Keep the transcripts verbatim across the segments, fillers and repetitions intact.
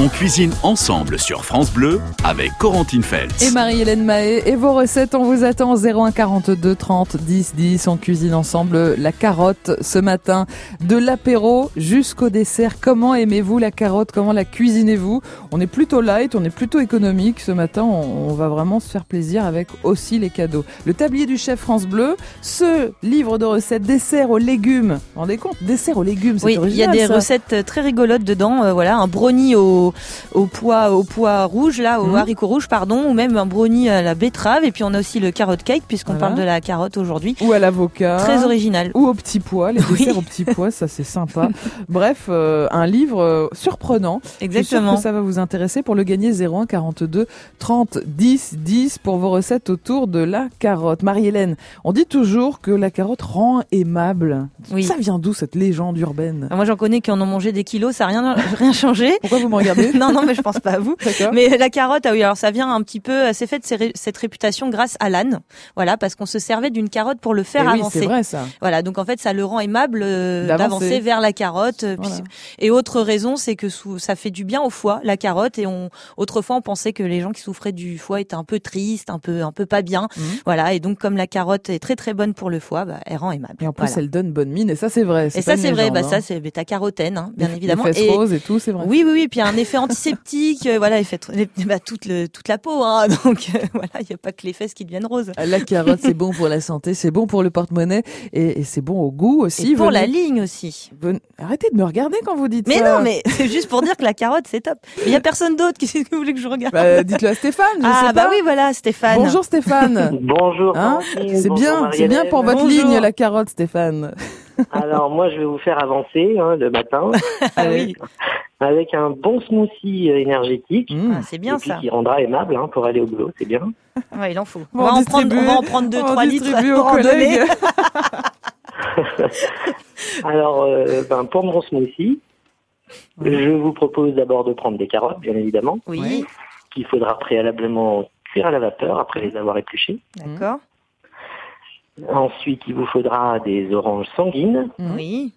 On cuisine ensemble sur France Bleu avec Corentine Feltz. Et Marie-Hélène Mahé. Et vos recettes, on vous attend au zéro un quarante-deux trente dix dix. On cuisine ensemble la carotte ce matin. De l'apéro jusqu'au dessert. Comment aimez-vous la carotte? Comment la cuisinez-vous? On est plutôt light, on est plutôt économique. Ce matin, on, on va vraiment se faire plaisir avec aussi les cadeaux. Le tablier du chef France Bleu, ce livre de recettes dessert aux légumes. Vous vous rendez compte? Dessert aux légumes, c'est oui, original. Il y a des ça. recettes très rigolotes dedans. Euh, voilà, un brownie au, au pois, au pois rouge, là, au mmh. haricot rouge, pardon, ou même un brownie à la betterave. Et puis on a aussi le carrot cake, puisqu'on voilà. parle de la carotte aujourd'hui. Ou à l'avocat. Très original. Ou au petit pois, les desserts oui. au petit pois, ça c'est sympa. Bref, euh, un livre euh, surprenant. Exactement. Je suis sûre que ça va vous intéresser. Pour le gagner, zéro un quarante-deux trente dix dix pour vos recettes autour de la carotte. Marie-Hélène, on dit toujours que la carotte rend aimable. Oui. Ça vient d'où cette légende urbaine? Moi j'en connais qui en ont mangé des kilos, ça n'a rien, rien changé. Pourquoi vous me regardez? Non, non, mais je pense pas à vous. D'accord. Mais la carotte, ah oui, alors ça vient un petit peu, c'est fait de cette réputation grâce à l'âne. Voilà, parce qu'on se servait d'une carotte pour le faire et avancer. Oui, c'est vrai ça. Voilà, donc en fait ça le rend aimable euh, d'avancer. d'avancer vers la carotte. Voilà. Puis, et autre raison, c'est que sous, ça fait du bien au foie, la carotte. Et on, autrefois on pensait que les gens qui souffraient du foie étaient un peu tristes, un peu, un peu pas bien. Mmh. Voilà, et donc comme la carotte est très très bonne pour le foie, bah, elle rend aimable. Et en plus voilà. elle donne bonne mine, et ça c'est vrai. Et ça c'est vrai, bah hein. ça c'est bêta-carotène, hein, bien les, évidemment. Les fesses et roses et tout, c'est vrai. Oui, oui, oui. Puis il y a un effet antiseptique, euh, voilà, effet, bah, toute le, toute la peau, hein. Donc euh, voilà, il y a pas que les fesses qui deviennent roses. La carotte, c'est bon pour la santé, c'est bon pour le porte-monnaie, et, et c'est bon au goût aussi. Et pour venez, la ligne aussi. Venez, arrêtez de me regarder quand vous dites mais ça. Mais non, mais c'est juste pour dire que la carotte c'est top. Il y a personne d'autre. Qu'est-ce que vous voulez que je regarde? Bah, dites-le à Stéphane. Je ah sais bah pas. oui, voilà, Stéphane. Bonjour Stéphane. Bonjour. Hein c'est bien, c'est bien pour votre Bonjour. ligne la carotte, Stéphane. Alors moi je vais vous faire avancer hein, le matin ah oui. avec un bon smoothie énergétique. Mmh. Ah, c'est bien et puis ça. Qui rendra aimable hein, pour aller au boulot, c'est bien. Ouais, il en faut. Bon, on, va en prendre, on va en prendre deux, trois litres pour en donner. Alors euh, ben, pour mon smoothie, mmh. je vous propose d'abord de prendre des carottes, bien évidemment. Oui. Qu'il faudra préalablement cuire à la vapeur après les avoir épluchées. D'accord. Ensuite, il vous faudra des oranges sanguines. Oui.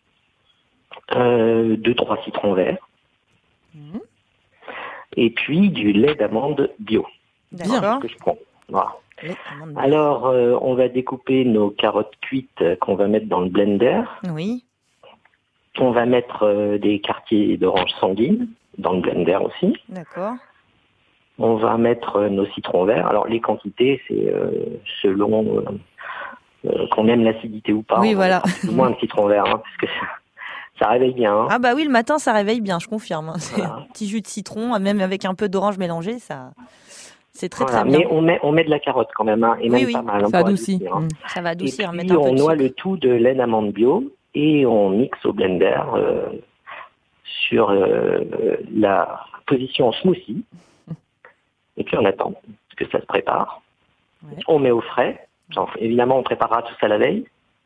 Euh, deux, trois citrons verts. Mmh. Et puis du lait d'amande bio. D'accord. Que je prends. Voilà. Alors, euh, on va découper nos carottes cuites qu'on va mettre dans le blender. Oui. On va mettre euh, des quartiers d'oranges sanguines dans le blender aussi. D'accord. On va mettre euh, nos citrons verts. Alors, les quantités, c'est euh, selon... Euh, Euh, qu'on aime l'acidité ou pas. Oui, voilà. Au moins un citron vert, hein, parce que ça, ça réveille bien. Hein. Ah bah oui, le matin, ça réveille bien, je confirme. Hein. C'est voilà. un petit jus de citron, même avec un peu d'orange mélangé, ça, c'est très voilà. très bien. Mais on met, on met de la carotte quand même, hein, et oui, même oui. pas mal. Hein, ça adoucit. Adoucir, hein. Ça va adoucir. Et puis, mettre un peu on de noie sucre. le tout de lait d'amande bio et on mixe au blender euh, sur euh, la position en smoothie. Et puis on attend que ça se prépare. Ouais. On met au frais. Genre, évidemment, on préparera tout ça la veille.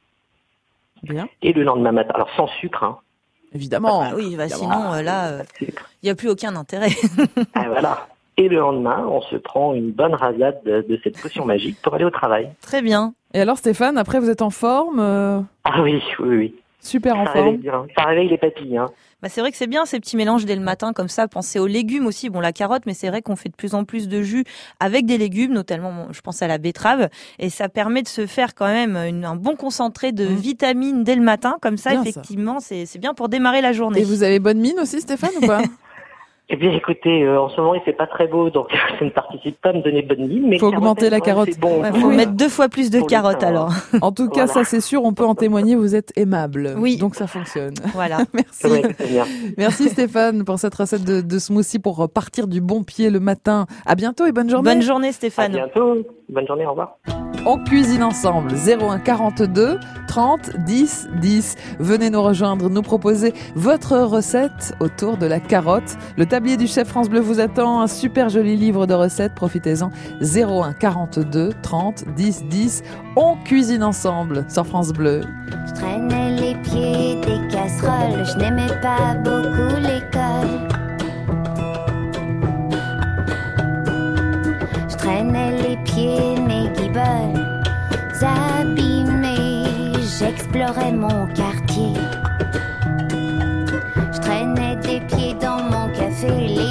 Bien. Et le lendemain matin, alors sans sucre, hein. Évidemment. Ah, oui, bah, évidemment. sinon, euh, là, il euh, n'y a plus aucun intérêt. Ah, voilà. Et le lendemain, on se prend une bonne rasade de, de cette potion magique pour aller au travail. Très bien. Et alors, Stéphane, après, vous êtes en forme euh... Ah oui, oui, oui. Super en ça forme. Réveille bien. Ça réveille les papilles, hein. Bah c'est vrai que c'est bien ces petits mélanges dès le matin comme ça. Pensez aux légumes aussi. Bon, la carotte, mais c'est vrai qu'on fait de plus en plus de jus avec des légumes, notamment, je pense à la betterave, et ça permet de se faire quand même une, un bon concentré de mmh. vitamines dès le matin. Comme ça, bien effectivement, ça. C'est, c'est bien pour démarrer la journée. Et vous avez bonne mine aussi, Stéphane, ou pas? Eh bien, écoutez, euh, en ce moment, il fait pas très beau, donc ça ne participe pas à me donner bonne mine. Mais faut augmenter la carotte. C'est bon. Ouais, faut oui. mettre deux fois plus de carottes alors. En tout cas, voilà. Ça c'est sûr, on peut en témoigner. Vous êtes aimable. Oui. Donc ça fonctionne. Voilà. Merci. Ouais, c'est bien. Merci Stéphane pour cette recette de, de smoothie pour partir du bon pied le matin. À bientôt et bonne journée. Bonne journée Stéphane. À bientôt. Bonne journée. Au revoir. On cuisine ensemble. zéro un quarante-deux trente dix dix. Venez nous rejoindre, nous proposer votre recette autour de la carotte. Le tablier du chef France Bleu vous attend. Un super joli livre de recettes. Profitez-en. zéro un quarante-deux trente dix dix. On cuisine ensemble sur France Bleu. Je traînais les pieds des casseroles. Je n'aimais pas beaucoup l'école. Je traînais les pieds, mes guiboles abîmés. J'explorais mon quartier. Je traînais des pieds dans mon café. Les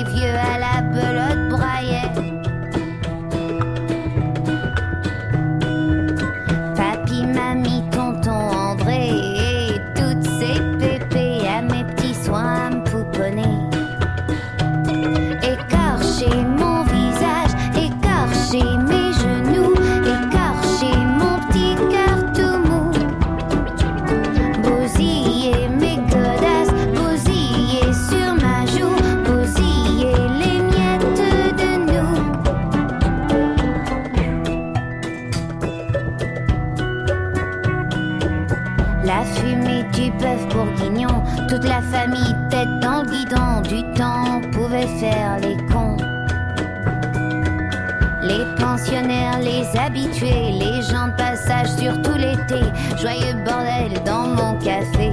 mis du bœuf bourguignon. Toute la famille tête dans le guidon. Du temps on pouvait faire les cons. Les pensionnaires, les habitués, les gens de passage surtout l'été. Joyeux bordel dans mon café.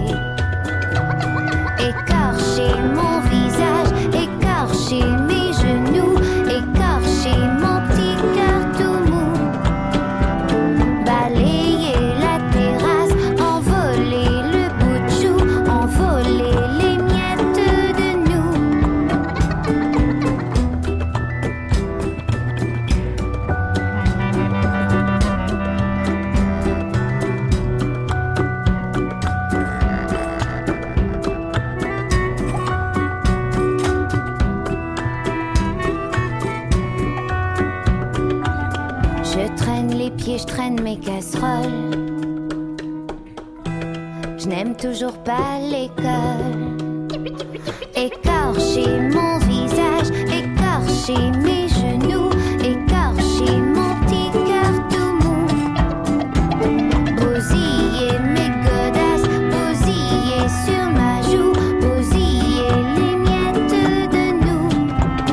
Écorcher mon visage, écorcher mes genoux, écorcher mon petit cœur tout mou. Balayer la terrasse, envoler le bout de joue, envoler les miettes de nous. Je traîne les pieds, je traîne mes casseroles. Je n'aime toujours pas l'école. Écorcher mon visage, écorcher mes genoux, écorcher mon petit cœur tout mou. Bousiller mes godasses, bousiller sur ma joue, bousiller les miettes de nous.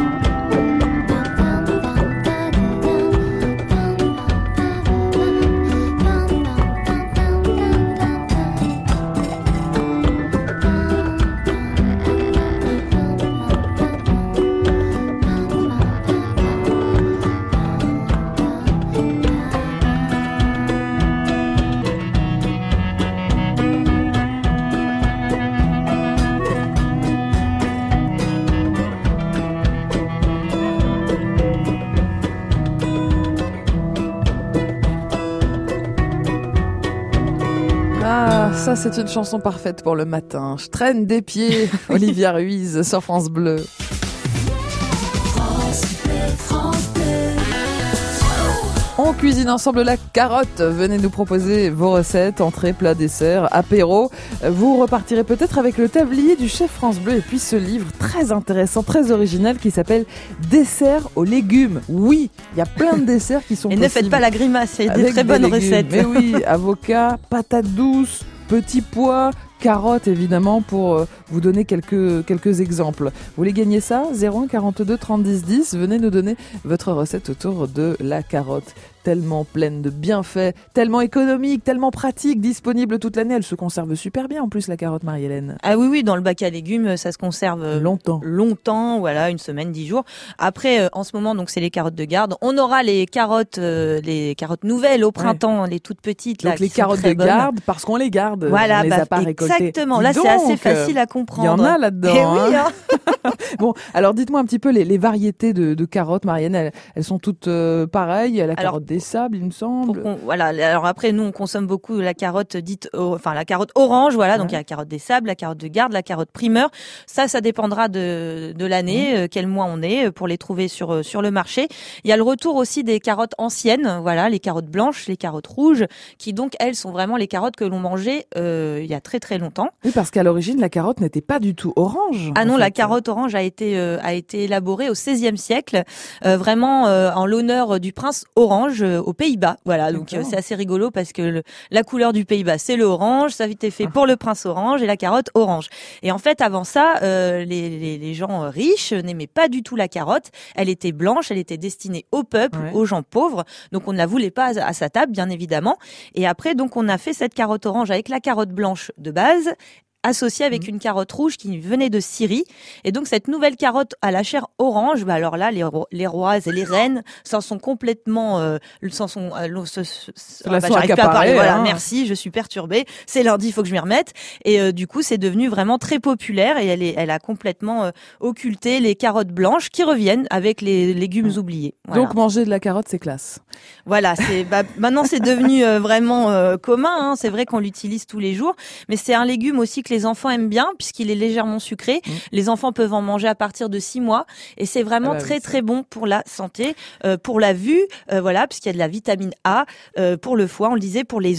Ah, ça c'est une chanson parfaite pour le matin. Je traîne des pieds, Olivia Ruiz sur France Bleu. On cuisine ensemble la carotte. Venez nous proposer vos recettes, entrées, plats, desserts, apéros. Vous repartirez peut-être avec le tablier du chef France Bleu et puis ce livre très intéressant, très original qui s'appelle Dessert aux légumes. Oui, il y a plein de desserts qui sont et possibles. ne faites pas la grimace, il y a des avec très des bonnes légumes. recettes. Mais oui, avocats, patates douces, petits pois, carottes évidemment pour euh, vous donner quelques quelques exemples. Vous voulez gagner ça? zéro un quarante-deux trente dix dix. Venez nous donner votre recette autour de la carotte. Tellement pleine de bienfaits, tellement économique, tellement pratique, disponible toute l'année. Elle se conserve super bien en plus la carotte, Marie-Hélène. Ah oui, oui, dans le bac à légumes, ça se conserve longtemps. Longtemps, voilà, une semaine, dix jours. Après, euh, en ce moment, donc c'est les carottes de garde. On aura les carottes, euh, les carottes nouvelles au printemps, ouais. Les toutes petites là. Donc les qui carottes sont de bonnes. garde parce qu'on les garde. Voilà, on les bah, a pas récoltées. Exactement. Dis Là, donc, c'est assez facile à comprendre. Il y en a là-dedans. Eh oui, hein. Bon, alors dites-moi un petit peu les, les variétés de, de carottes, Marianne. Elles, elles sont toutes euh, pareilles. Il y a la alors, carotte des sables, il me semble. Voilà. Alors après, nous, on consomme beaucoup la carotte dite, oh, enfin la carotte orange. Voilà. Ouais. Donc il y a la carotte des sables, la carotte de garde, la carotte primeur. Ça, ça dépendra de de l'année, mmh. euh, quel mois on est, pour les trouver sur sur le marché. Il y a le retour aussi des carottes anciennes. Voilà, les carottes blanches, les carottes rouges, qui donc elles sont vraiment les carottes que l'on mangeait euh, il y a très très longtemps. Oui, parce qu'à l'origine, la carotte n'était pas du tout orange. Ah non, fait. La carotte orange a été euh, a été élaborée au seizième siècle, euh, vraiment euh, en l'honneur du prince Orange euh, aux Pays-Bas. Voilà, donc euh, c'est assez rigolo parce que le, la couleur du Pays-Bas c'est le orange, ça a été fait pour le prince Orange et la carotte orange. Et en fait, avant ça, euh, les, les les gens riches n'aimaient pas du tout la carotte. Elle était blanche, elle était destinée au peuple, ouais. aux gens pauvres. Donc on ne la voulait pas à, à sa table, bien évidemment. Et après, donc on a fait cette carotte orange avec la carotte blanche de base, associée avec mmh. une carotte rouge qui venait de Syrie. Et donc, cette nouvelle carotte à la chair orange, bah alors là, les, ro- les rois et les reines s'en sont complètement... Euh, s'en sont... Euh, se, se, se, bah, j'arrive pas à parler, voilà, hein. Merci, je suis perturbée. C'est lundi, il faut que je m'y remette. Et euh, du coup, c'est devenu vraiment très populaire et elle, est, elle a complètement euh, occulté les carottes blanches qui reviennent avec les légumes mmh. oubliés. Voilà. Donc, manger de la carotte, c'est classe. Voilà, c'est bah, maintenant, c'est devenu euh, vraiment euh, commun. Hein. C'est vrai qu'on l'utilise tous les jours. Mais c'est un légume aussi que les enfants aiment bien puisqu'il est légèrement sucré. Mmh. Les enfants peuvent en manger à partir de six mois et c'est vraiment ah bah, très oui, très bon pour la santé, euh, pour la vue, euh, voilà, puisqu'il y a de la vitamine A, euh, pour le foie, on le disait, pour les os,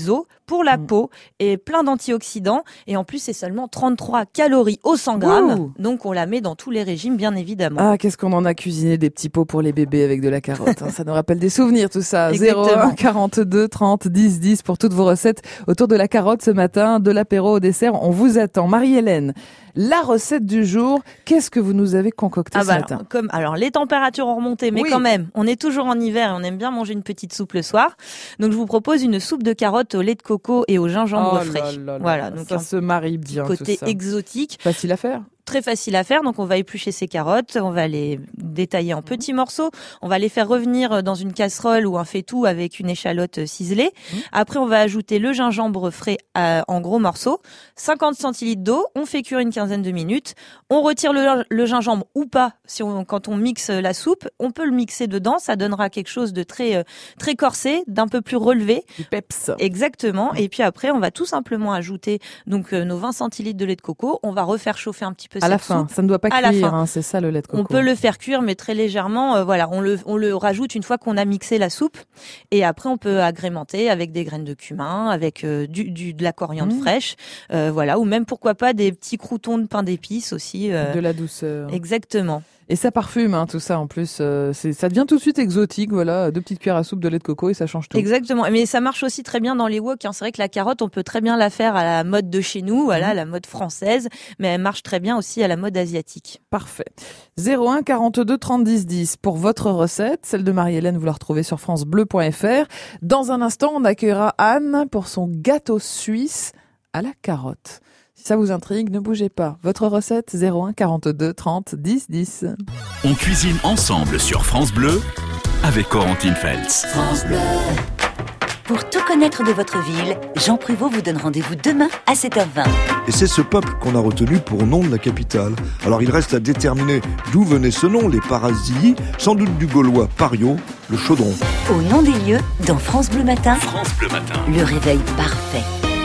pour la mmh. peau et plein d'antioxydants. Et en plus, c'est seulement trente-trois calories au cent grammes. Ouh. Donc, on la met dans tous les régimes, bien évidemment. Ah, qu'est-ce qu'on en a cuisiné des petits pots pour les bébés avec de la carotte. Hein. Ça nous rappelle des souvenirs, tout ça. zéro un quarante-deux trente dix dix pour toutes vos recettes autour de la carotte ce matin, de l'apéro au dessert. On vous attend. Marie-Hélène, la recette du jour, qu'est-ce que vous nous avez concocté ah ce bah matin alors, comme, alors, les températures ont remonté, mais oui. quand même, on est toujours en hiver et on aime bien manger une petite soupe le soir. Donc, je vous propose une soupe de carottes au lait de coco et au gingembre oh frais. Là là là voilà, donc ça se marie bien. Côté tout ça. exotique. Facile à faire. Très facile à faire, donc on va éplucher ces carottes, on va les détailler en petits morceaux, on va les faire revenir dans une casserole ou un faitout avec une échalote ciselée. Mmh. Après, on va ajouter le gingembre frais à, en gros morceaux, cinquante centilitres d'eau, on fait cuire une quinzaine de minutes, on retire le, le gingembre ou pas, si on, quand on mixe la soupe, on peut le mixer dedans, ça donnera quelque chose de très très corsé, d'un peu plus relevé. Du peps. Exactement, et puis après, on va tout simplement ajouter donc nos vingt centilitres de lait de coco, on va refaire chauffer un petit peu à la fin, soupe. ça ne doit pas à cuire, hein, c'est ça le lait de coco. On peut le faire cuire, mais très légèrement. Euh, voilà, on le on le rajoute une fois qu'on a mixé la soupe, et après on peut agrémenter avec des graines de cumin, avec euh, du, du de la coriandre mmh. fraîche, euh, voilà, ou même pourquoi pas des petits croûtons de pain d'épices aussi. Euh, de la douceur. Exactement. Et ça parfume, hein, tout ça en plus. Euh, c'est, ça devient tout de suite exotique, voilà. Deux petites cuillères à soupe de lait de coco et ça change tout. Exactement. Mais ça marche aussi très bien dans les wok. Hein. C'est vrai que la carotte, on peut très bien la faire à la mode de chez nous, voilà, mmh. la mode française, mais elle marche très bien aussi à la mode asiatique. Parfait. zéro un quarante-deux trente dix dix pour votre recette. Celle de Marie-Hélène, vous la retrouvez sur francebleu point fr. Dans un instant, on accueillera Anne pour son gâteau suisse à la carotte. Si ça vous intrigue, ne bougez pas. Votre recette, zéro un quarante-deux trente dix dix. On cuisine ensemble sur France Bleu avec Corentine Feltz. France Bleu. Pour tout connaître de votre ville, Jean Prévost vous donne rendez-vous demain à sept heures vingt. Et c'est ce peuple qu'on a retenu pour nom de la capitale. Alors il reste à déterminer d'où venait ce nom, les Parasii, sans doute du gaulois Pario, le chaudron. Au nom des lieux, dans France Bleu Matin, France Bleu Matin, le réveil parfait.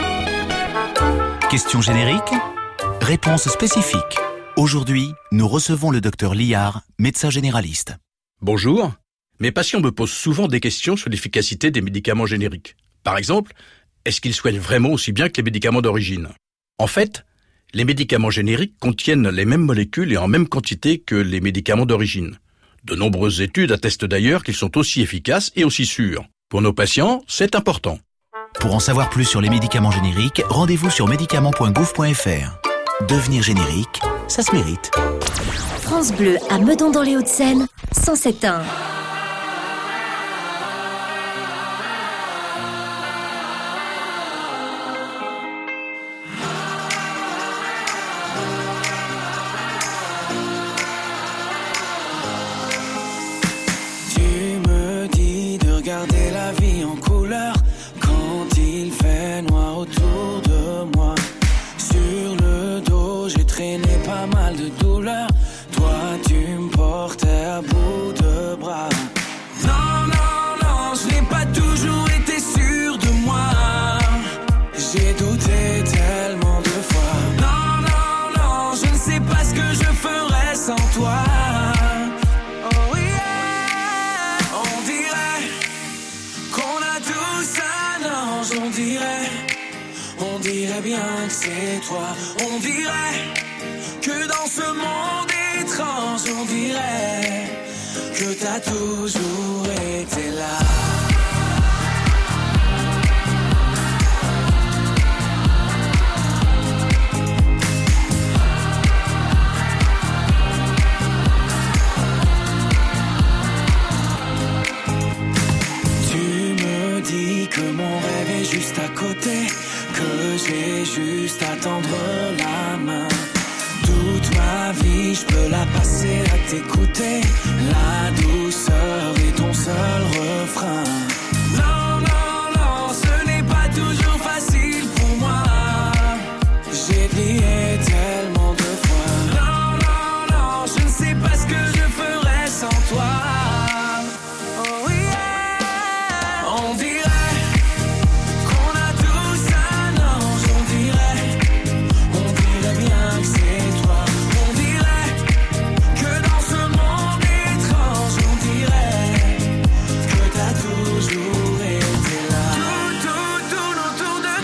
Question générique, réponse spécifique. Aujourd'hui, nous recevons le docteur Liard, médecin généraliste. Bonjour. Mes patients me posent souvent des questions sur l'efficacité des médicaments génériques. Par exemple, est-ce qu'ils soignent vraiment aussi bien que les médicaments d'origine ? En fait, les médicaments génériques contiennent les mêmes molécules et en même quantité que les médicaments d'origine. De nombreuses études attestent d'ailleurs qu'ils sont aussi efficaces et aussi sûrs. Pour nos patients, c'est important. Pour en savoir plus sur les médicaments génériques, rendez-vous sur médicaments point gouv point fr. Devenir générique, ça se mérite. France Bleu à Meudon dans les Hauts-de-Seine, cent sept virgule un. Regarder la vie en couleur quand il fait noir autour de moi. Sur le dos, j'ai traîné pas mal de douleurs. Toi, tu me portais à bout de bras. Non, non, non, je n'ai pas toujours été sûr de moi. J'ai douté tellement de fois. Non, non, non, je ne sais pas ce que je ferais sans toi. On dirait, on dirait bien que c'est toi. On dirait que dans ce monde étrange, on dirait que t'as toujours été là. Que mon rêve est juste à côté, que j'ai juste à tendre la main. Toute ma vie, je peux la passer à t'écouter. La douceur est ton seul refrain. Non, non, non, ce n'est pas toujours facile pour moi. J'ai plié tellement de fois. Non, non, non, je ne sais pas ce que je ferais sans toi. Oh yeah, on dirait. Toujours été là. Tout, tout, tout autour de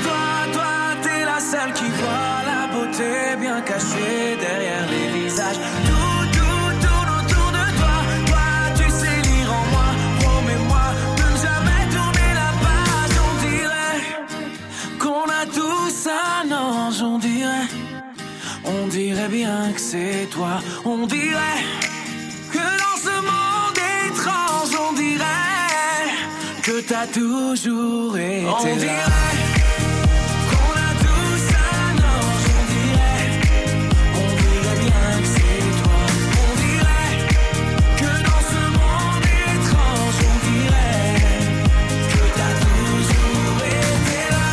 c'est bien caché derrière les visages. Tout, tout tourne autour de toi. Toi, tu sais lire en moi. Promets-moi de ne jamais tourner la page. On dirait qu'on a tous un ange. On dirait, on dirait bien que c'est toi. On dirait que dans ce monde étrange, on dirait que t'as toujours été là. On dirait qu'on a tous un ange. On dirait, on dirait bien que c'est toi. On dirait que dans ce monde étrange, on dirait que t'as toujours été là.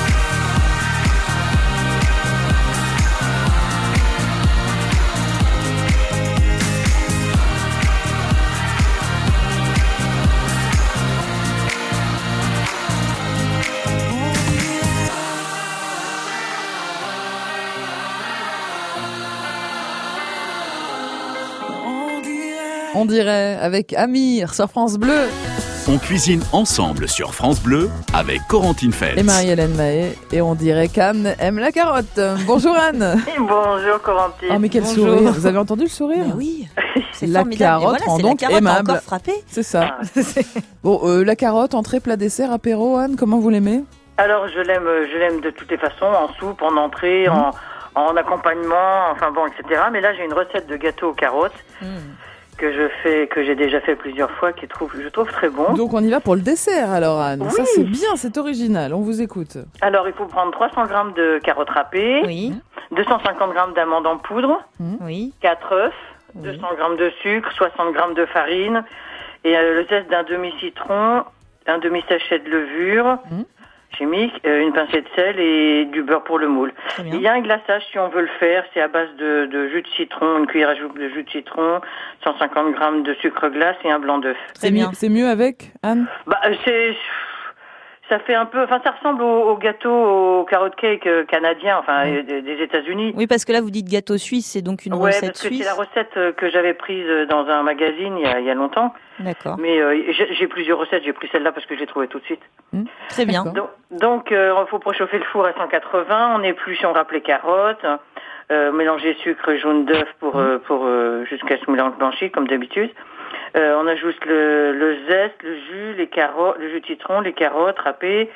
On dirait avec Amir sur France Bleu. On cuisine ensemble sur France Bleu avec Corentine Feltz. Et Marie-Hélène Mahé. Et on dirait qu'Anne aime la carotte. Bonjour Anne. Bonjour Corentine. Oh mais quel Bonjour. sourire. Vous avez entendu le sourire? Ben oui. C'est la formidable. carotte Et voilà, rend c'est donc la carotte aimable. encore frappée. C'est ça. Bon, euh, la carotte, entrée, plat, dessert, apéro, Anne, comment vous l'aimez? Alors je l'aime, je l'aime de toutes les façons, en soupe, en entrée, mmh. en, en accompagnement, enfin bon, et cetera. Mais là j'ai une recette de gâteau aux carottes. Mmh. que je fais, que j'ai déjà fait plusieurs fois, qui trouve, je trouve très bon. Donc on y va pour le dessert alors Anne. Oui. Ça c'est bien, c'est original, on vous écoute. Alors il faut prendre trois cents grammes de carottes râpées, Oui. deux cent cinquante grammes d'amandes en poudre, Oui. quatre œufs, Oui. deux cents grammes de sucre, soixante grammes de farine, et euh, le zeste d'un demi-citron, un demi-sachet de levure Mmh. chimique, euh, une pincée de sel et du beurre pour le moule. Très bien. Il y a un glaçage si on veut le faire, c'est à base de, de jus de citron, une cuillère à soupe de jus de citron, cent cinquante grammes de sucre glace et un blanc d'œuf. C'est mieux, c'est mieux avec Anne? Bah euh, c'est, ça fait un peu, enfin ça ressemble au, au gâteau, au carrot cake euh, canadien, enfin Mmh. euh, des, des États-Unis. Oui, parce que là vous dites gâteau suisse, c'est donc une Ouais, recette parce que suisse. c'est la recette euh, que j'avais prise euh, dans un magazine il y a, il y a longtemps. D'accord. Mais euh, j'ai, j'ai plusieurs recettes, j'ai pris celle-là parce que je l'ai trouvée tout de suite. Mmh. Très bien. Donc, donc euh, il faut préchauffer le four à cent quatre-vingts, on épluche, on râpe les carottes, euh, mélanger sucre et jaune d'œuf pour, euh, pour euh, jusqu'à ce mélange blanchi comme d'habitude. Euh, on ajoute le, le zeste, le jus, les carottes, le jus de citron, les carottes râpées,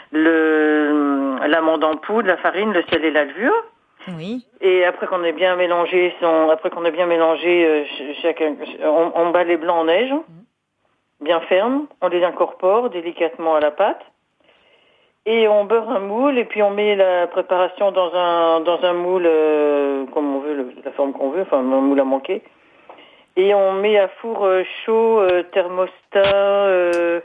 le l'amande en poudre, la farine, le sel et la levure. Oui. Et après qu'on ait bien mélangé, son, après qu'on ait bien mélangé, euh, chacun, on, on bat les blancs en neige, bien fermes, on les incorpore délicatement à la pâte, et on beurre un moule, et puis on met la préparation dans un dans un moule euh, comme on veut, le, la forme qu'on veut, enfin un moule à manquer, et on met à four euh, chaud, euh, thermostat. Euh,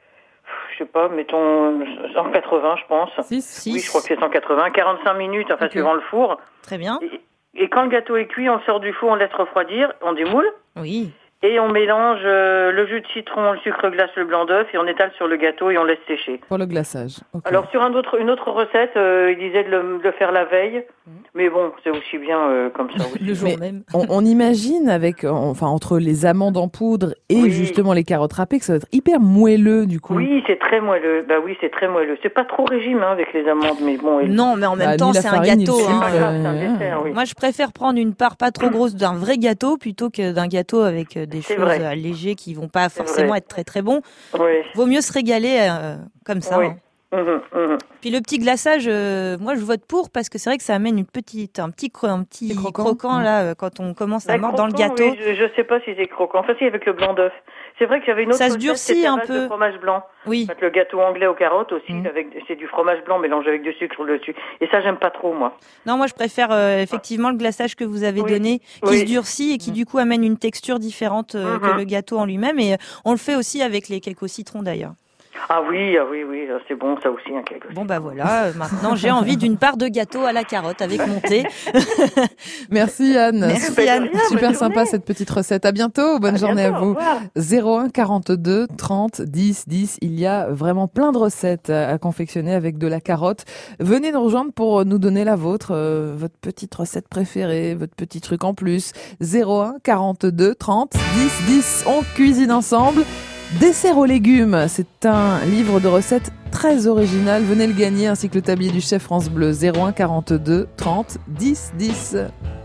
je sais pas, mettons cent quatre-vingts, je pense. six Oui, je crois que c'est cent quatre-vingts. quarante-cinq minutes, enfin, Okay. suivant le four. Très bien. Et, et quand le gâteau est cuit, on le sort du four, on le laisse refroidir, on démoule. Oui. Et on mélange euh, le jus de citron, le sucre glace, le blanc d'œuf, et on étale sur le gâteau et on laisse sécher. Pour le glaçage. Okay. Alors, sur un autre, une autre recette, euh, il disait de le, de le faire la veille. Mais bon, c'est aussi bien euh, comme ça aussi. Le jour Mais même. on, on imagine avec, enfin, entre les amandes en poudre et Oui. justement les carottes râpées que ça va être hyper moelleux du coup. Oui, c'est très moelleux. Bah oui, c'est très moelleux. C'est pas trop régime hein, avec les amandes, mais bon. et- Non, mais en même Bah, temps, ni la c'est un farine, ni le gâteau. sucre, hein. Ah, grave, c'est un euh, dessert, oui. Moi, je préfère prendre une part pas trop grosse d'un vrai gâteau plutôt que d'un gâteau avec euh, des C'est choses vrai. allégées qui vont pas C'est forcément vrai. être très très bons. Oui. Vaut mieux se régaler euh, comme ça. Oui. hein. Mhm, mhm. Puis le petit glaçage, euh, moi je vote pour parce que c'est vrai que ça amène une petite, un petit, cro- un petit Petit croquant. croquant, Ouais. là euh, quand on commence à Bah, mordre dans le croquant, gâteau. oui, je, je sais pas si c'est croquant. Enfin, si, avec le blanc d'œuf. C'est vrai que j'avais une autre Ça se recette, durcit c'était à un base peu. de fromage blanc. Oui. Le gâteau anglais aux carottes aussi, Mm. avec c'est du fromage blanc mélangé avec du sucre dessus. Et ça, j'aime pas trop, moi. Non, moi je préfère euh, effectivement le glaçage que vous avez Oui. donné, qui Oui. se durcit et qui du coup amène une texture différente euh, Mhm. que le gâteau en lui-même. Et euh, on le fait aussi avec les cakes au citron d'ailleurs. Ah oui, ah oui, oui, c'est bon, ça aussi, un quelque chose. Bon bah voilà, euh, maintenant j'ai envie d'une part de gâteau à la carotte avec mon thé. Merci Anne. Merci, Super, Anne. super Bonne sympa journée. cette petite recette. À bientôt. Bonne À journée bientôt, à au vous. revoir. zéro un quarante-deux trente dix dix. Il y a vraiment plein de recettes à, à confectionner avec de la carotte. Venez nous rejoindre pour nous donner la vôtre, euh, votre petite recette préférée, votre petit truc en plus. zéro un quarante-deux trente dix dix. On cuisine ensemble. Dessert aux légumes, c'est un livre de recettes très original. Venez le gagner ainsi que le tablier du chef France Bleu. Zéro un quarante-deux trente dix dix.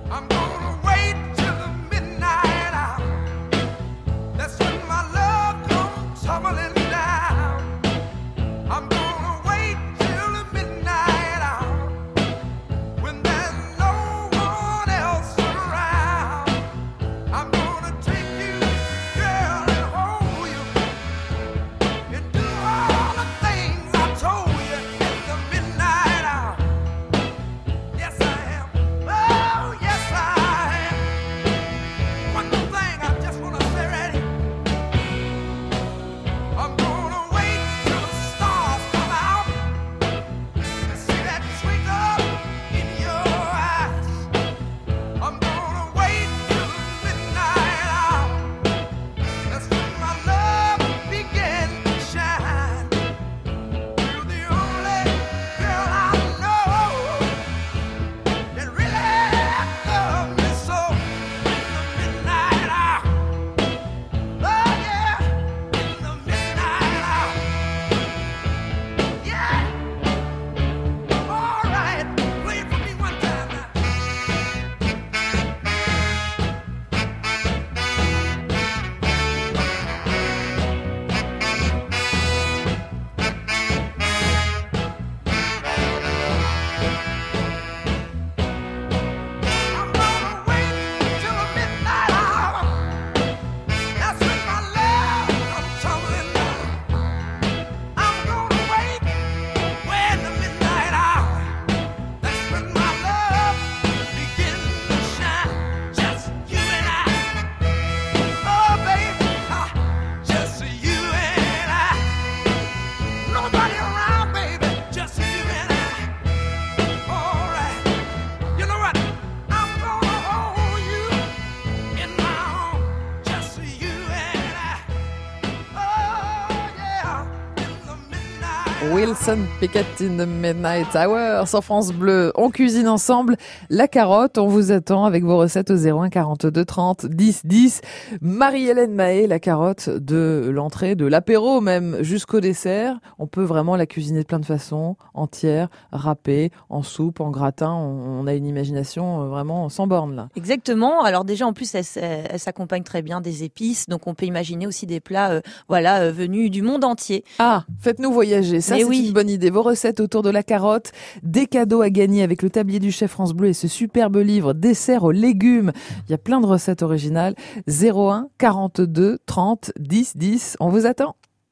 Wilson Pickett in the Midnight Hour sur France Bleu. On cuisine ensemble la carotte. On vous attend avec vos recettes au zéro un quarante-deux trente dix dix. Marie-Hélène Mahé, la carotte de l'entrée, de l'apéro même, jusqu'au dessert. On peut vraiment la cuisiner de plein de façons, entière, râpée, en soupe, en gratin. On a une imagination vraiment sans borne là. Exactement. Alors déjà en plus elle, elle s'accompagne très bien des épices, donc on peut imaginer aussi des plats euh, voilà euh, venus du monde entier. Ah, faites-nous voyager. Ça, Mais c'est oui. une bonne idée. Vos recettes autour de la carotte, des cadeaux à gagner avec le tablier du chef France Bleu et ce superbe livre Dessert aux légumes. Il y a plein de recettes originales. zéro un quarante-deux trente dix dix. On vous attend.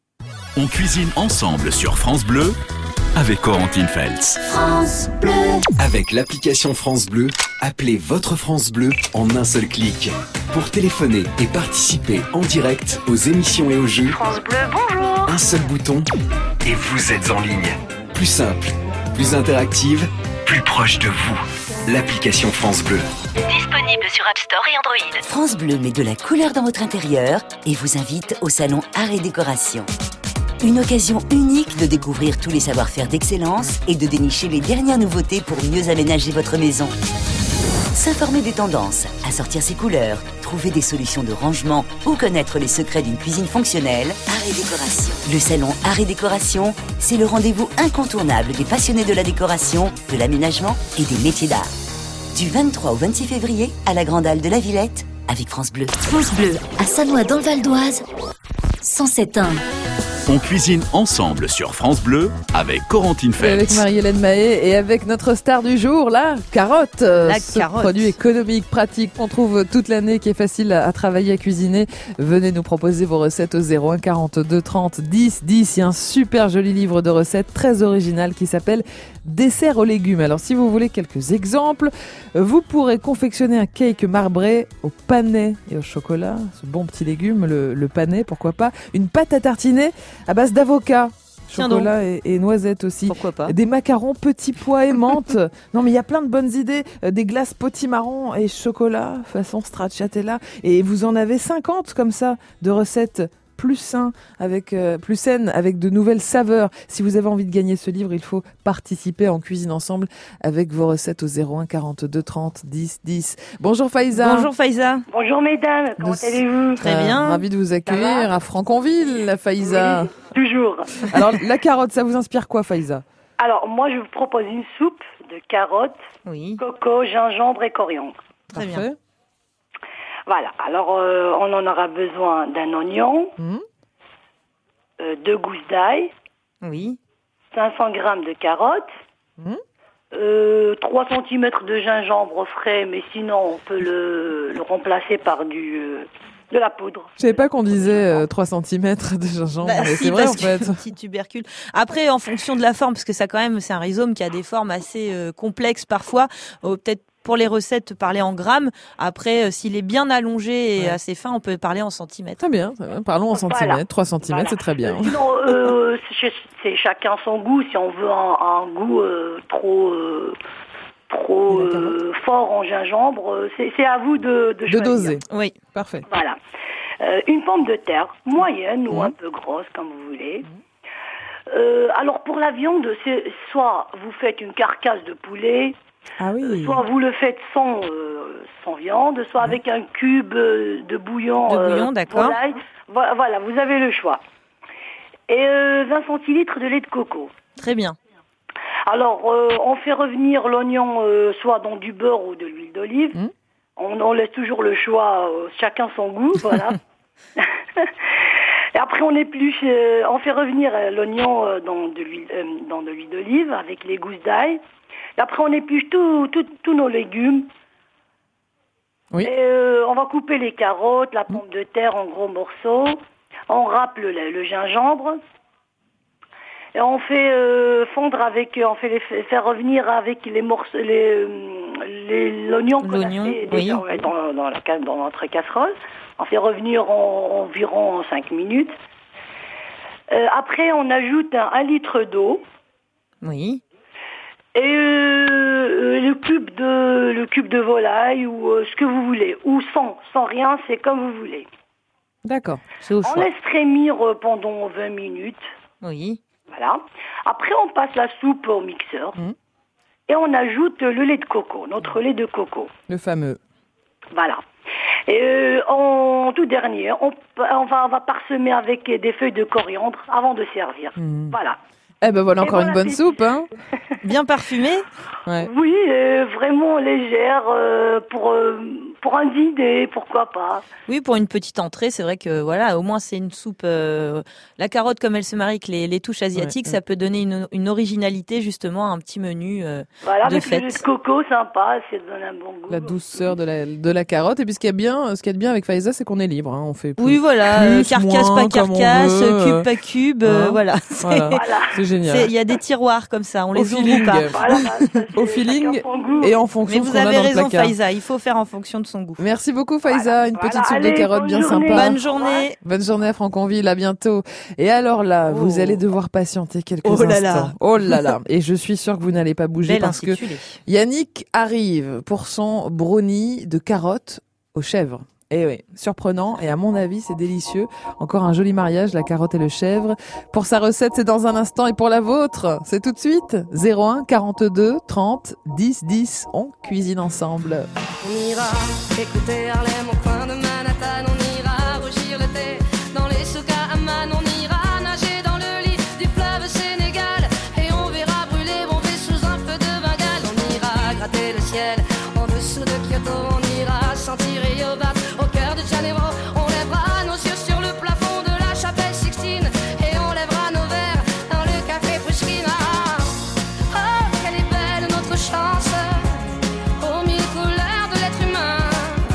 On cuisine ensemble sur France Bleu avec Corentine Feltz. France Bleu. Avec l'application France Bleu, appelez votre France Bleu en un seul clic. Pour téléphoner et participer en direct aux émissions et aux jeux, France Bleu, bonjour. Un seul bouton et vous êtes en ligne. Plus simple, plus interactive, plus proche de vous. L'application France Bleu. Disponible sur App Store et Android. France Bleu met de la couleur dans votre intérieur et vous invite au salon Art et Décoration. Une occasion unique de découvrir tous les savoir-faire d'excellence et de dénicher les dernières nouveautés pour mieux aménager votre maison. S'informer des tendances, assortir ses couleurs, trouver des solutions de rangement ou connaître les secrets d'une cuisine fonctionnelle, Art et Décoration. Le salon Art et Décoration, c'est le rendez-vous incontournable des passionnés de la décoration, de l'aménagement et des métiers d'art. Du vingt-trois au vingt-six février à la Grande Halle de la Villette avec France Bleu. France Bleu à Sannois dans le Val d'Oise, cent sept un. On cuisine ensemble sur France Bleu avec Corentine Feltz. Avec Marie-Hélène Mahé et avec notre star du jour, la carotte. La Ce carotte. produit économique, pratique, qu'on trouve toute l'année, qui est facile à travailler, à cuisiner. Venez nous proposer vos recettes au zéro un quarante-deux trente dix dix. Il y a un super joli livre de recettes très original qui s'appelle Dessert aux légumes. Alors si vous voulez quelques exemples, vous pourrez confectionner un cake marbré au panais et au chocolat. Ce bon petit légume, le, le panais, pourquoi pas. Une pâte à tartiner à base d'avocat, chocolat et, et noisettes aussi. Pourquoi pas. Des macarons petits pois et menthe. Non mais il y a plein de bonnes idées. Euh, Des glaces potimarron et chocolat façon stracciatella. Et vous en avez cinquante comme ça de recettes plus sain, avec euh, plus saine, avec de nouvelles saveurs. Si vous avez envie de gagner ce livre, il faut participer en Cuisine Ensemble avec vos recettes au zéro un quarante-deux trente dix dix. Bonjour Faiza. Bonjour Faiza. Bonjour mesdames, comment Nous- allez-vous? Très bien. Ravi de vous accueillir à Franconville, la Faiza. Oui, toujours. Alors, la carotte, ça vous inspire quoi, Faiza? Alors, moi, je vous propose une soupe de carottes, Oui. coco, gingembre et coriandre. Très Parfait. bien. Voilà, alors euh, on en aura besoin d'un oignon, Mmh. euh, deux gousses d'ail, Oui. cinq cents grammes de carottes, Mmh. euh, trois centimètres de gingembre frais, mais sinon on peut le, le remplacer par du, euh, de la poudre. Je savais pas qu'on disait euh, trois centimètres de gingembre, Bah, mais si, c'est vrai en parce que fait. petit tubercule. Après, en fonction de la forme, parce que ça quand même, c'est un rhizome qui a des formes assez euh, complexes parfois. Euh, peut-être pour les recettes, parler en grammes. Après, euh, s'il est bien allongé et Ouais. assez fin, on peut parler en centimètres. Très bien, très bien. Parlons en Voilà. centimètres. trois centimètres, Voilà. c'est très bien. Sinon, euh, c'est, c'est chacun son goût. Si on veut un, un goût euh, trop, euh, trop Et la euh, fort en gingembre, euh, c'est, c'est à vous de, de De choisir. doser. Oui. Parfait. Voilà. Euh, une pomme de terre, moyenne ou Mhm. un peu grosse, comme vous voulez. Euh, alors pour la viande, c'est soit vous faites une carcasse de poulet, Ah oui. soit vous le faites sans, euh, sans viande, soit avec un cube euh, de bouillon. De bouillon, d'accord. volaille. Voilà, voilà, vous avez le choix. Et euh, vingt centilitres de lait de coco. Très bien. Alors, euh, on fait revenir l'oignon euh, soit dans du beurre ou de l'huile d'olive. Mm. On, on laisse toujours le choix, euh, chacun son goût, voilà. Et après, on épluche, euh, on fait revenir euh, l'oignon euh, dans de l'huile, euh, dans de l'huile d'olive avec les gousses d'ail. Et après, on épluche tous tout, tous nos légumes. Oui. Et, euh, on va couper les carottes, la pomme de terre en gros morceaux. On râpe le, le gingembre. Et on fait euh, fondre avec, on fait les fa- faire revenir avec les morceaux, les, euh, les l'oignon qu'on a L'oignon, fait oui. déjà ouais, dans, dans, la, ca- dans notre casserole. On fait revenir en, environ cinq minutes. Euh, après, on ajoute un, un litre d'eau Oui. et euh, le cube de le cube de volaille ou euh, ce que vous voulez, ou sans sans rien, c'est comme vous voulez. D'accord. C'est au On choix. laisse frémir euh, pendant vingt minutes. Oui. Voilà. Après, on passe la soupe au mixeur Mhm. et on ajoute le lait de coco, notre lait de coco. Le fameux. Voilà. Et euh, en tout dernier, on, on, va, on va parsemer avec des feuilles de coriandre avant de servir. Mhm. Voilà. Eh ben voilà Et encore bon une bonne appétit. soupe, hein. Bien parfumé. Ouais. Oui, euh, vraiment légère euh, pour, euh, pour un dîner, pourquoi pas. Oui, pour une petite entrée, c'est vrai que voilà, au moins c'est une soupe. euh, la carotte, comme elle se marie avec les, les touches asiatiques, Ouais, ça peut donner une, une originalité justement à un petit menu euh, Voilà, de avec le lait fête. de coco, sympa, ça donne un bon goût. La douceur de la, de la carotte. Et puis ce qui est bien, ce qui est bien avec Faiza, c'est qu'on est libre, hein. On fait plus, Oui, voilà, plus, euh, carcasse, moins, pas comme on carcasse, veut, cube, euh, pas cube, euh, hein. voilà. C'est- Voilà. Voilà. C'est génial. c'est- Il y a des tiroirs comme ça, on Au les ouvre feeling. pas. Voilà, ça, c'est Au feeling chacun son goût. et en fonction Mais de ce vous qu'on a avez dans le raison, placard. Faiza, il faut faire en fonction de son goût. Merci beaucoup Faiza, Voilà. une petite Voilà. soupe de Allez, carottes bonne bien journée. sympa. Bonne journée. Bonne journée à Franconville, à bientôt. Et alors là, Oh. vous allez devoir patienter quelques Oh là instants. là. Oh là là. Et je suis sûre que vous n'allez pas bouger Bel parce que intitulé. Yannick arrive pour son brownie de carottes aux chèvres. Eh oui, surprenant et à mon avis c'est délicieux. Encore un joli mariage, la carotte et le chèvre. Pour sa recette c'est dans un instant et pour la vôtre c'est tout de suite. zéro un quarante-deux trente dix dix, on cuisine ensemble. On ira écouter Harlem au coin de Manhattan, on ira rougir le thé dans les souks à Amman, on ira nager dans le lit du fleuve Sénégal et on verra brûler mon vaisseau sous un feu de Bengale. On ira gratter le ciel en dessous de Kyoto, on ira sentir Rio Bat au cœur de Janeiro, on lèvera nos yeux sur le plafond de la chapelle Sixtine et on lèvera nos verres dans le café Pushkin. Ah, oh, quelle est belle notre chance aux mille couleurs de l'être humain,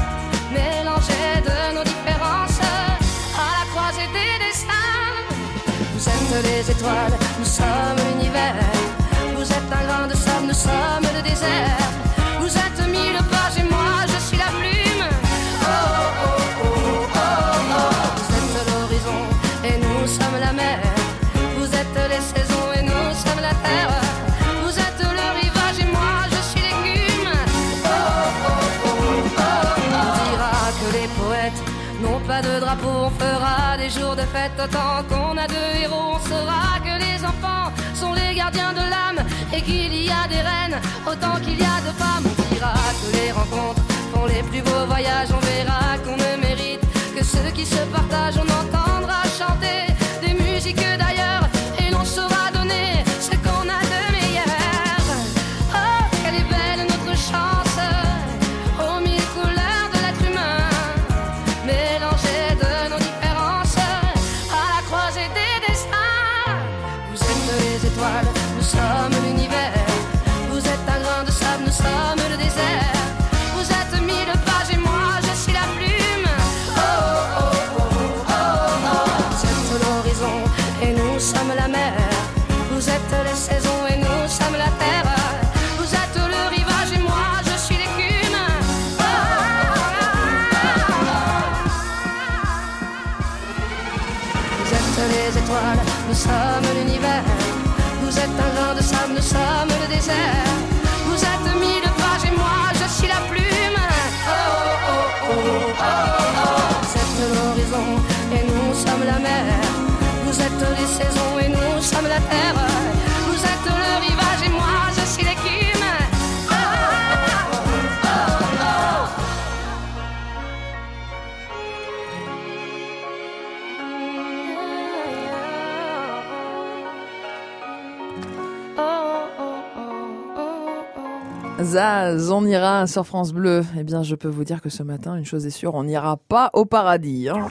mélangées de nos différences à la croisée des destins. Vous êtes les étoiles, nous sommes l'univers. Vous êtes un grain de sable, nous sommes le désert. Vous êtes mille pages et moi je suis la plume. Oh oh oh oh oh oh. Vous êtes l'horizon et nous sommes la mer. Vous êtes les saisons et nous sommes la terre. Vous êtes le rivage et moi je suis l'écume. Oh oh oh oh oh. On dira que les poètes n'ont pas pas de drapeau, on fera des jours de fête. Autant qu'on a deux héros, on saura que les enfants sont les gardiens de l'âme et qu'il y a des reines autant qu'il y a de femmes. On dira que les rencontres font les plus beaux voyages. On verra qu'on ne mérite que ceux qui se partagent. On entendra chanter des musiques d'ailleurs et l'on saura donner ce qu'on a de meilleur. Oh, quelle est belle notre chance, aux mille couleurs de l'être humain, mélangées de nos différences, à la croisée des destins. Vous êtes les étoiles, nous sommes l'univers. Vous êtes un grain de sable, nous sommes le désert. Vous êtes mille pages et moi je suis la plume. Oh, oh, oh, oh, oh, oh. Vous êtes l'horizon et nous sommes la mer. Vous êtes les saisons et nous sommes la terre. Vous êtes le rivage et moi je suis l'écume. Oh, oh, oh, oh. Vous êtes les étoiles, nous sommes l'univers. Vous êtes un grain de sable, nous sommes le désert. Vous êtes mille pages et moi je suis la plume. Oh, oh, oh, oh, oh, oh. Vous êtes l'horizon et nous sommes la mer. Vous êtes les saisons et nous sommes la terre. Vous êtes le rivage et moi je suis l'écume. Oh, oh, oh, oh, Zaz, on ira sur France Bleu. Eh bien, je peux vous dire que ce matin, une chose est sûre, on n'ira pas au paradis. Hein.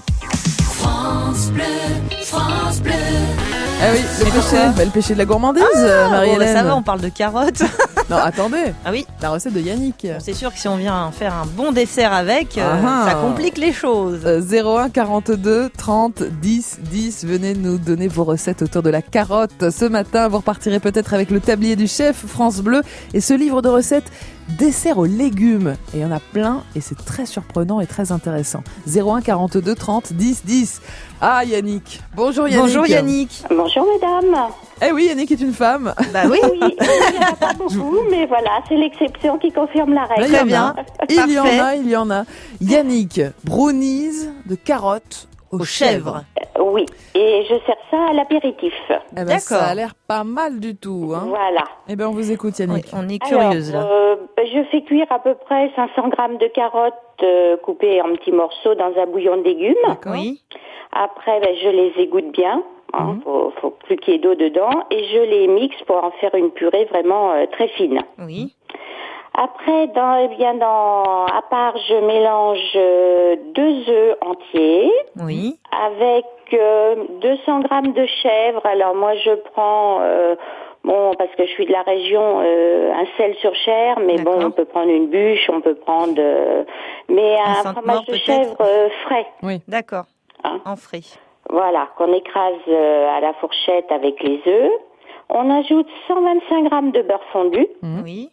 France Bleu, France Bleu. Ah oui, le péché, bah, le péché de la gourmandise, ah, Marie-Hélène. Bon, bah, ça va, on parle de carottes. Non, attendez. Ah oui. La recette de Yannick. Bon, c'est sûr que si on vient faire un bon dessert avec, euh, ah, ça complique les choses. Euh, zéro un quarante-deux trente dix dix. Venez nous donner vos recettes autour de la carotte. Ce matin, vous repartirez peut-être avec le tablier du chef France Bleu et ce livre de recettes dessert aux légumes. Et il y en a plein et c'est très surprenant et très intéressant. zéro un quarante-deux trente dix dix. Ah, Yannick. Bonjour Yannick. Bonjour Yannick. Bonjour mesdames. Eh oui, Yannick est une femme. Bah oui. Oui, il n'y en a pas beaucoup, mais voilà, c'est l'exception qui confirme la règle. Très bien. Il Parfait. y en a, il y en a. Yannick, brownies de carottes aux, aux chèvres. Euh, oui, et je sers ça à l'apéritif. Eh ben, D'accord. Ça a l'air pas mal du tout. Hein. Voilà. Eh bien, on vous écoute Yannick. Oui, on est curieuse Alors, là. Euh, je fais cuire à peu près cinq cents grammes de carottes euh, coupées en petits morceaux dans un bouillon de légumes. D'accord. Oui. Après, ben, je les égoutte bien. Hein, Mmh. faut, faut plus qu'il y ait d'eau dedans. Et je les mixe pour en faire une purée vraiment euh, très fine. Oui. Après, dans, eh bien, dans, à part, je mélange euh, deux œufs entiers. Oui. Avec euh, deux cents grammes de chèvre. Alors moi, je prends... Euh, Bon, parce que je suis de la région, euh, un sel sur chair, mais D'accord. bon, on peut prendre une bûche, on peut prendre... Euh, mais un, un fromage de chèvre euh, frais. Oui. D'accord. Hein? En frais. Voilà, qu'on écrase euh, à la fourchette avec les œufs. On ajoute cent vingt-cinq grammes de beurre fondu. Mmh. Oui.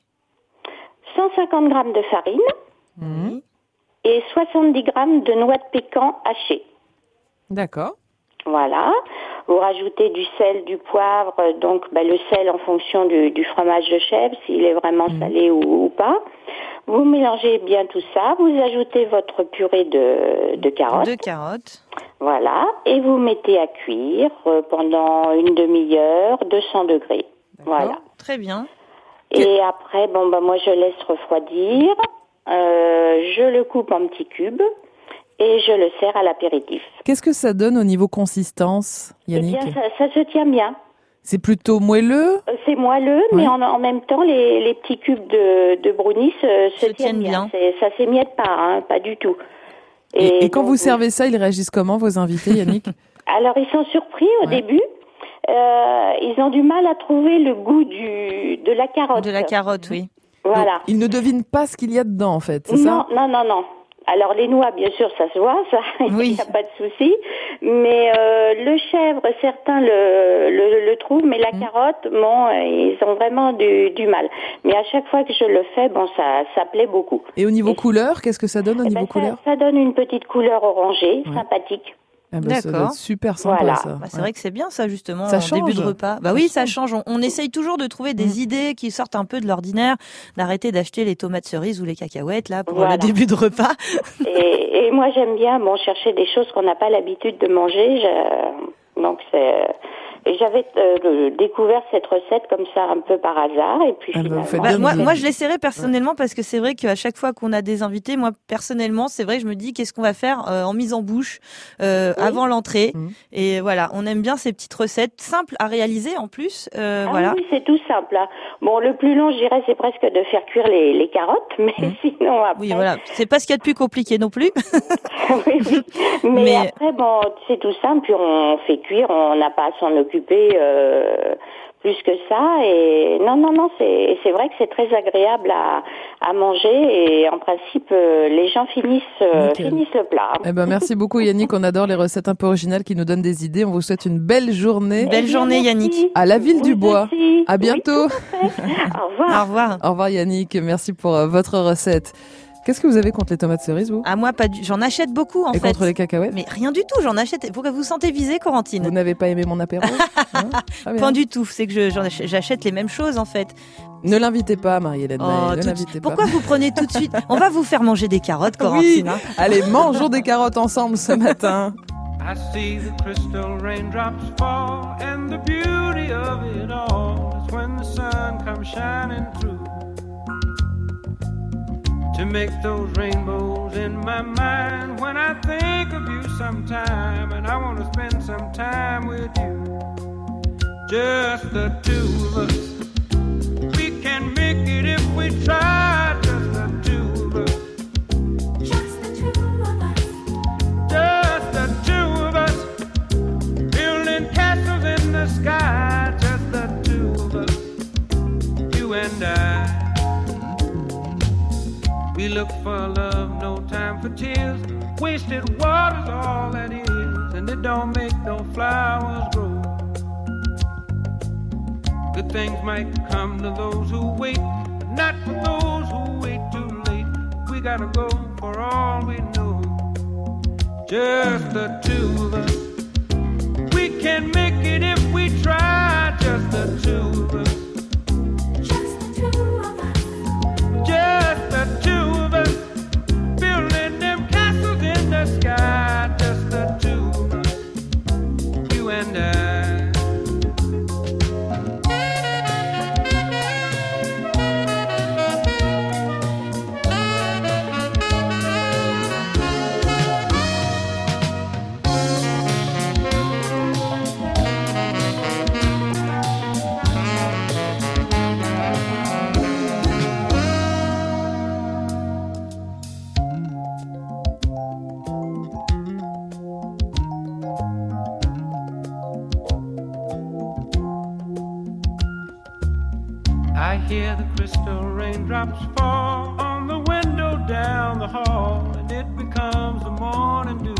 cent cinquante grammes de farine. Mmh. Et soixante-dix grammes de noix de pécan hachées. D'accord. Voilà. Vous rajoutez du sel, du poivre, donc bah, le sel en fonction du, du fromage de chèvre, s'il est vraiment mmh. salé ou, ou pas. Vous mélangez bien tout ça, vous ajoutez votre purée de, de carottes. De carottes. Voilà. Et vous mettez à cuire pendant une demi-heure, deux cents degrés. D'accord. Voilà. Très bien. Et après, bon, bah, moi, je laisse refroidir. Euh, je le coupe en petits cubes. Et je le sers à l'apéritif. Qu'est-ce que ça donne au niveau consistance, Yannick ? Eh bien, ça, ça se tient bien. C'est plutôt moelleux ? C'est moelleux, ouais. mais en, en même temps, les, les petits cubes de, de brownies se, se, se tiennent bien. bien. Ça s'émiette pas, hein, pas du tout. Et, et, et quand donc, vous servez ça, ils réagissent comment, vos invités, Yannick ? Alors, ils sont surpris au ouais. début. Euh, ils ont du mal à trouver le goût du, de la carotte. De la carotte, oui. Voilà. Donc, ils ne devinent pas ce qu'il y a dedans, en fait, c'est non, ça ? Non, non, non. Alors les noix, bien sûr, ça se voit, ça, oui. il n'y a pas de souci. Mais euh, le chèvre, certains le, le, le trouvent, mais la mmh. carotte, bon, ils ont vraiment du, du mal. Mais à chaque fois que je le fais, bon, ça, ça plaît beaucoup. Et au niveau Et couleur, qu'est-ce que ça donne au niveau ben, couleur ? ça, ça donne une petite couleur orangée, ouais. sympathique. Ah bah, ça doit être super sympa, Voilà. ça. Bah, c'est Ouais. vrai que c'est bien ça justement Ça en change. début de repas. Bah Ça oui, ça change. On, on essaye toujours de trouver des Mm. idées qui sortent un peu de l'ordinaire, d'arrêter d'acheter les tomates cerises ou les cacahuètes là pour Voilà. le début de repas. Et, et moi, j'aime bien bon, chercher des choses qu'on n'a pas l'habitude de manger. Je... Donc, c'est... Et j'avais euh, découvert cette recette comme ça un peu par hasard. Et puis Ah bah, finalement... vous faites Bah, bien de moi, dire. moi, je l'essaierai personnellement parce que c'est vrai qu'à chaque fois qu'on a des invités, moi personnellement, c'est vrai que je me dis qu'est-ce qu'on va faire euh, en mise en bouche euh, Oui. avant l'entrée. Mhm. Et voilà, on aime bien ces petites recettes simples à réaliser en plus. Euh, Ah voilà. oui, c'est tout simple. Hein. Bon, le plus long, je dirais, c'est presque de faire cuire les, les carottes, mais sinon après... Oui, voilà. C'est pas ce qu'il y a de plus compliqué non plus. oui, oui. Mais, Mais- après, bon, c'est tout simple, puis on fait cuire, on n'a pas à s'en occuper euh, plus que ça. Et non, non, non, c'est, c'est vrai que c'est très agréable à, à manger et en principe, euh, les gens finissent, euh, Nickel. finissent le plat. Eh ben, merci beaucoup Yannick, on adore les recettes un peu originales qui nous donnent des idées. On vous souhaite une belle journée. Belle Eh bien, journée, merci. Yannick. À la ville du Vous Bois. aussi. À bientôt. Oui, tout à fait. Au revoir. Au revoir. Au revoir Yannick, merci pour euh, votre recette. Qu'est-ce que vous avez contre les tomates cerises, vous? À moi, pas du... j'en achète beaucoup en Et fait. contre les cacahuètes? Mais rien du tout, j'en achète. Pourquoi vous vous sentez visée, Corentine? Vous n'avez pas aimé mon apéro? Hein? Très bien. Pas du tout. C'est que je, j'en achète, j'achète les mêmes choses en fait. Ne l'invitez pas, Marie-Hélène. Oh, Maé, ne tout- l'invitez pas. Pourquoi vous prenez tout de suite? On va vous faire manger des carottes, Oui. Corentine. hein. Allez, mangeons des carottes ensemble ce matin. I see the crystal raindrops fall, and the beauty of it all is when the sun comes shining through to make those rainbows in my mind. When I think of you sometime, and I want to spend some time with you, just the two of us. We can make it if we try, just the two of us. Just the two of us. Just the two of us. Building castles in the sky, just the two of us. You and I. We look for love, no time for tears. Wasted water's all that is, and it don't make no flowers grow. Good things might come to those who wait, but not for those who wait too late. We gotta go for all we know. Just the two of us. We can make it if we try. Just the two of us. Just the two of us. Just the two of us. Building them castles in the sky. Just the two of us. You and I. I hear the crystal raindrops fall on the window down the hall, and it becomes the morning dew.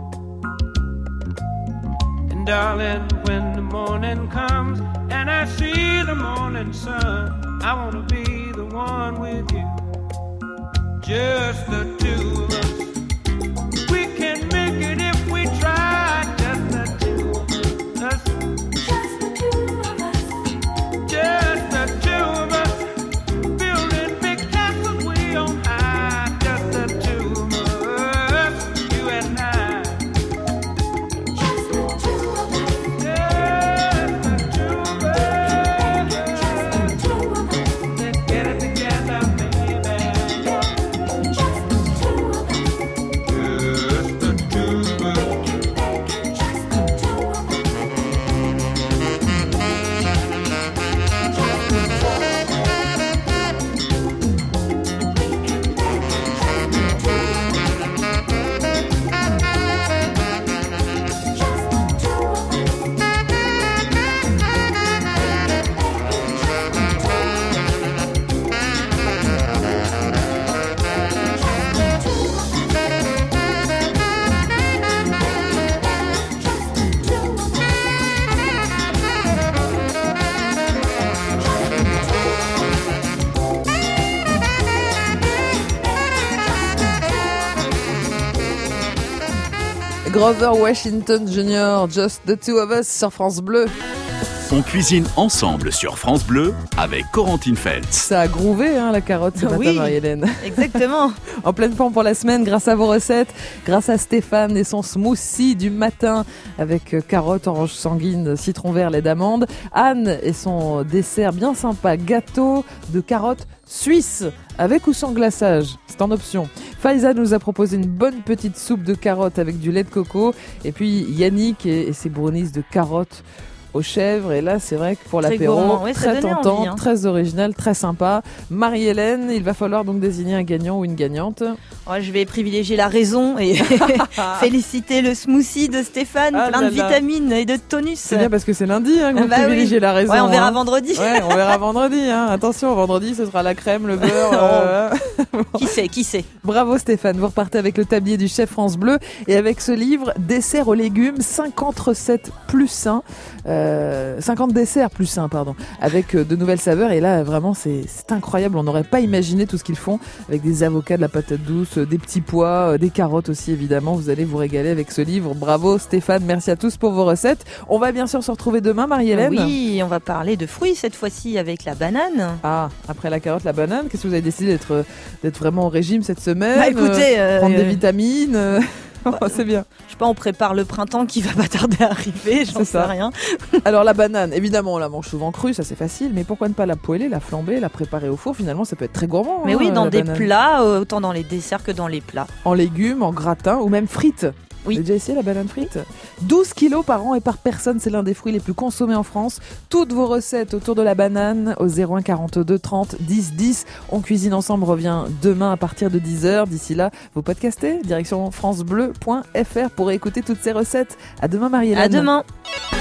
And darling, when the morning comes and I see the morning sun, I wanna be the one with you. Just the two of us. We can make it if we try. Just the two of us. Just the two of us. Just the two of us. Building big castles way on high. Just the two of us. You and I. Just the two of us. Just the two of us. Just the two of us. Let's get it together, baby. Just the Grover Washington Junior, Just the Two of Us sur France Bleu. On cuisine ensemble sur France Bleu avec Corentine Feltz. Ça a groové hein, la carotte ce matin, oui, Marie-Hélène. Exactement. En pleine forme pour la semaine grâce à vos recettes, grâce à Stéphane et son smoothie du matin avec carottes, orange sanguine, citron vert, lait d'amande. Anne et son dessert bien sympa, gâteau de carottes suisse avec ou sans glaçage, c'est en option. Faiza nous a proposé une bonne petite soupe de carottes avec du lait de coco. Et puis Yannick et, et ses brownies de carottes aux chèvres, et là c'est vrai que pour l'apéro, oui, très tentant, envie, hein. très original, très sympa. Marie-Hélène, il va falloir donc désigner un gagnant ou une gagnante. Ouais, je vais privilégier la raison et féliciter le smoothie de Stéphane, ah plein là de là. vitamines et de tonus. C'est bien parce que c'est lundi hein, que vous bah privilégiez oui. la raison. Ouais, on verra hein. vendredi. Ouais, on verra vendredi. Hein. Attention, vendredi ce sera la crème, le beurre. euh... Qui sait, qui sait. Bravo Stéphane, vous repartez avec le tablier du chef France Bleu et avec ce livre Dessert aux légumes, cinquante recettes plus sains. Euh, cinquante desserts plus sains, pardon, avec de nouvelles saveurs. Et là, vraiment, c'est, c'est incroyable. On n'aurait pas imaginé tout ce qu'ils font avec des avocats, de la patate douce, des petits pois, des carottes aussi, évidemment. Vous allez vous régaler avec ce livre. Bravo Stéphane, merci à tous pour vos recettes. On va bien sûr se retrouver demain, Marie-Hélène. Oui, on va parler de fruits cette fois-ci avec la banane. Ah, après la carotte, la banane. Qu'est-ce que vous avez décidé d'être, d'être vraiment au régime cette semaine? Bah écoutez, euh, prendre des euh... vitamines euh... Oh, c'est bien. Je sais pas, on prépare le printemps qui va pas tarder à arriver, j'en c'est sais ça. rien. Alors la banane, évidemment, on la mange souvent crue, ça c'est facile, mais pourquoi ne pas la poêler, la flamber, la préparer au four? Finalement, ça peut être très gourmand. Mais hein, oui, dans des banane. plats, autant dans les desserts que dans les plats. En légumes, en gratin ou même frites. Oui. Vous avez déjà essayé la banane frite? douze kilos par an et par personne, c'est l'un des fruits les plus consommés en France. Toutes vos recettes autour de la banane au zéro un quarante-deux trente dix dix. On cuisine ensemble revient demain à partir de dix heures. D'ici là, vous podcastez, direction francebleu point f r pour écouter toutes ces recettes. À demain Marie-Hélène. À demain.